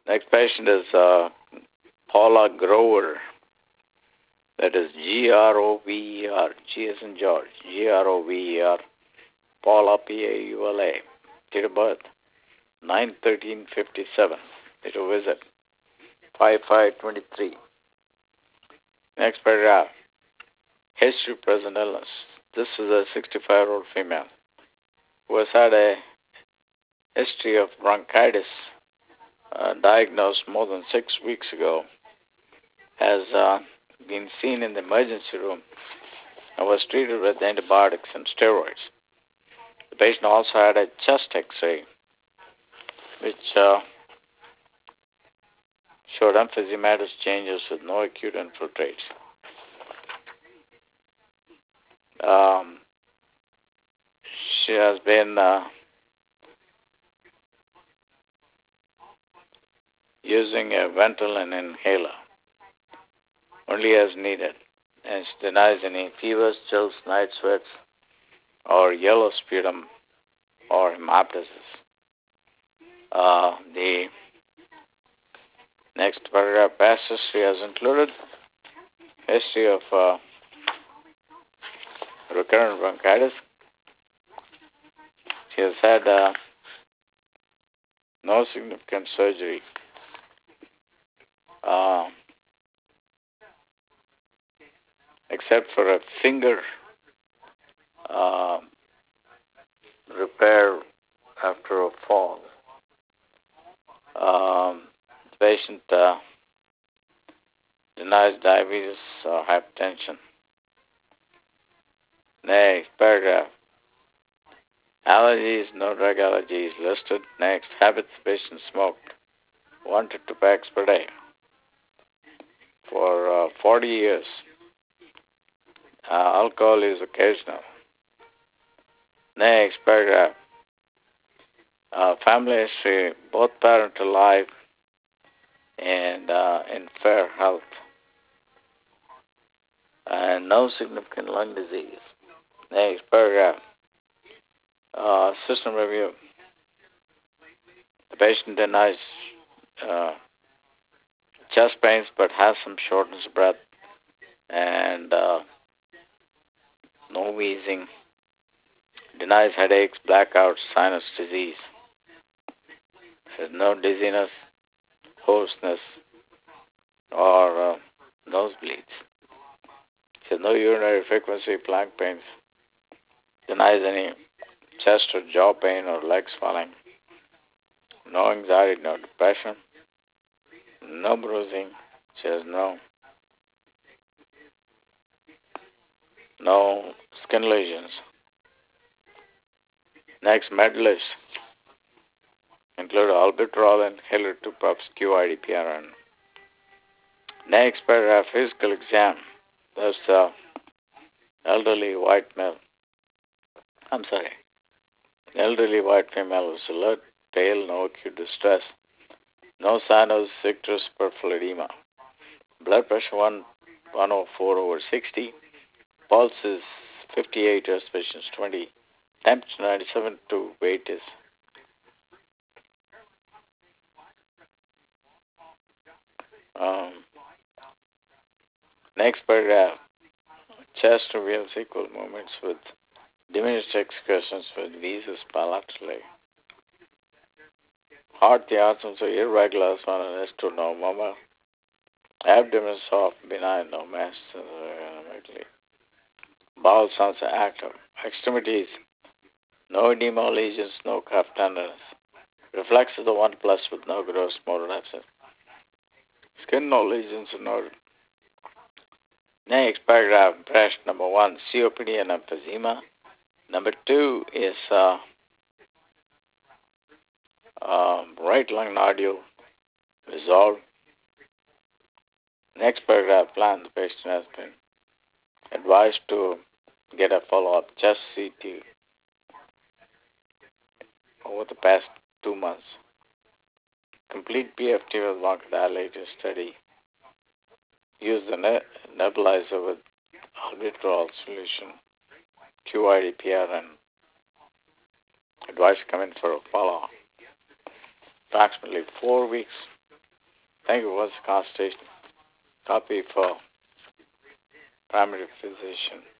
Next patient is Paula Grover. That is Grover. G as in George. Grover. Paula, Paula. Date of birth 9/13/57. Date of visit 5/5/23. Next paragraph. History of present illness. This is a 65-year-old female who has had a history of bronchitis diagnosed more than 6 weeks ago, has been seen in the emergency room and was treated with antibiotics and steroids. The patient also had a chest x-ray which showed emphysematous changes with no acute infiltrates. She has been using a Ventolin inhaler only as needed, and she denies any fevers, chills, night sweats, or yellow sputum or hemoptysis. The next paragraph, past history has included history of recurrent bronchitis. She has had no significant surgery. Except for a finger repair after a fall. The patient denies diabetes or hypertension. Next paragraph. Allergies, no drug allergies listed. Next, habits. The patient smoked 1 to 2 packs per day for 40 years. Alcohol is occasional. Next paragraph. Family history, both parents alive and in fair health. And no significant lung disease. Next paragraph. System review. The patient denies chest pains but has some shortness of breath and no wheezing. Denies headaches, blackouts, sinus disease. Says no dizziness, hoarseness, or nosebleeds. Says no urinary frequency, flank pains. Denies any chest or jaw pain or leg swelling. No anxiety, no depression. No bruising. Says no. No skin lesions. Next, med list. Include albuterol inhaler, 2 puffs, QIDPRN. Next paragraph, physical exam. That's elderly white male. Elderly white female was alert, pale, no acute distress. No sign of citrus peripheral edema. Blood pressure 104/60. Pulse is 58, respiration is 20. Temperature 97 to weight is next paragraph. Chest reveals equal movements with diminished excursions with viscous bilaterally. Heart, the outcomes are irregular, one and S2, no murmur. Abdomen soft, benign, no mass. Bowel sounds are active. Extremities, no edema lesions, no cuff tenderness. Reflexes the 1+ with no gross motor absence. Skin, no lesions are noted. Next paragraph, impression number 1, COPD and emphysema. Number 2 is right lung nodule resolved. Next paragraph, plan. The patient has been advised to get a follow-up chest CT over the past 2 months. Complete PFT with bronchodilator study. Use the nebulizer with albuterol solution, QIDPRN. Advised to come in for a follow-up. Approximately 4 weeks Thank you. What's the constitution? Copy for primary physician.